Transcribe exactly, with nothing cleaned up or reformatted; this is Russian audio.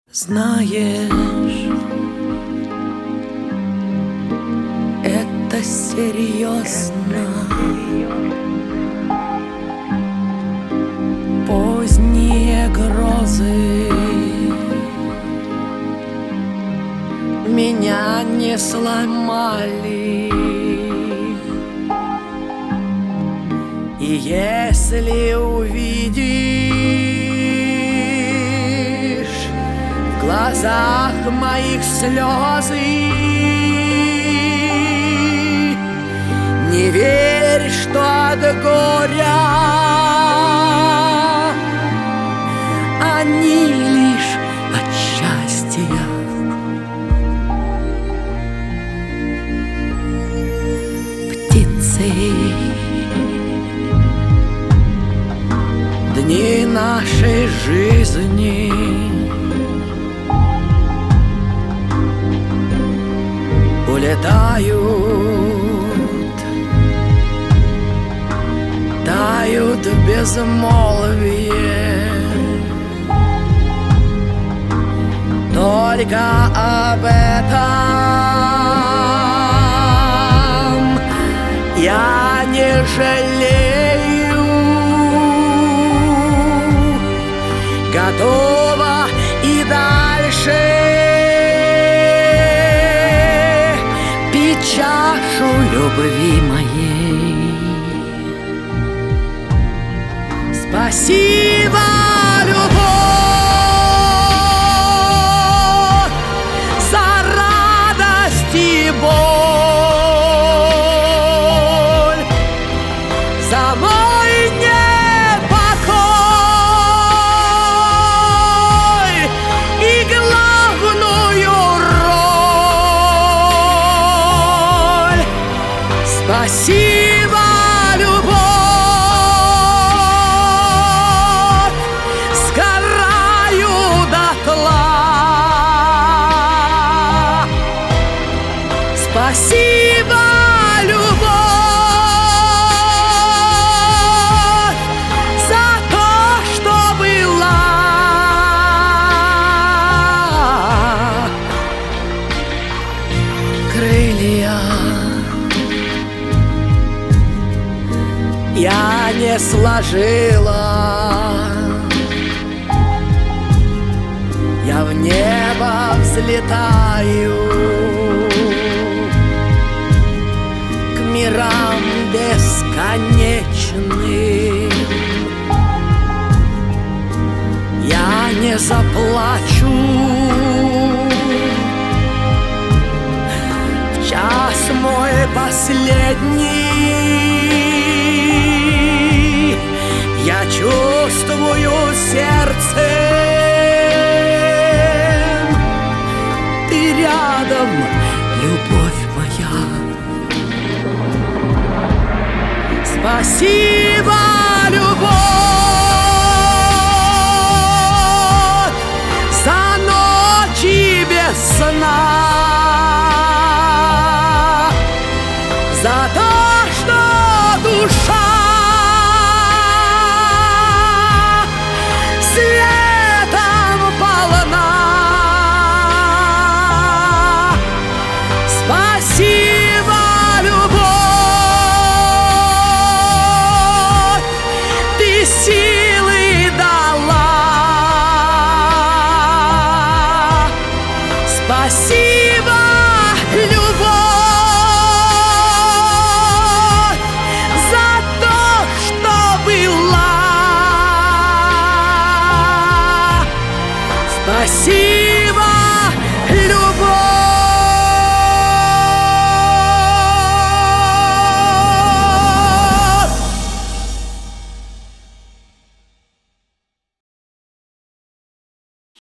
Знаешь, это серьезно. Поздние грозы меня не сломали. И если увидишь в глазах моих слезы, не верь, что от горя они лишь от счастья. Птицы, дни нашей жизни улетают, тают в безмолвие. Только об этом я не жалею. Готова и дальше пить чашу любви моей. Спасибо, любовь, за радость и боль, за мой непокой и главную роль. Спасибо, любовь, сгораю дотла. Спасибо, любовь, за то, что была. Крылья я не сложила, я в небо взлетаю к мирам бесконечным. Я не заплачу в час мой последний. Я чувствую сердцем, ты рядом, любовь моя. Спасибо, любовь, за ночи без сна, за то, что душа светом полна. Спасибо, любовь, ты силы дала. Спасибо, любовь, за то, что была. Спасибо.